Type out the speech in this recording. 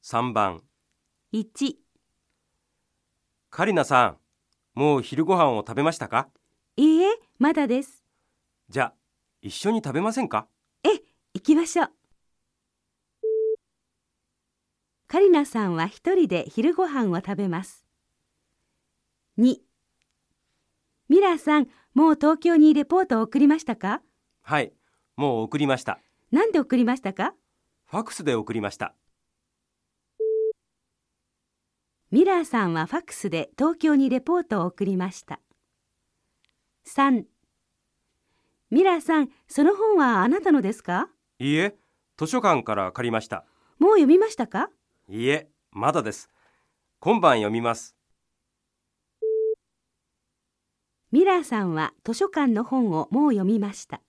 3番。 1、 カリナさん、もう昼ご飯を食べましたか？ いいえ、まだです。 じゃあ、一緒に食べませんか？ 行きましょう。カリナさんは一人で昼ご飯を食べます。2、ミラーさん、もう東京にレポートを送りましたか？ はい、もう送りました。 なんで送りましたか？ ファックスで送りました。 ミラーさんはファックスで東京にレポートを送りました。3、ミラーさん、その本はあなたのですか？ いいえ、図書館から借りました。 もう読みましたか？ いいえ、まだです。今晩読みます。 ミラーさんは図書館の本をもう読みました。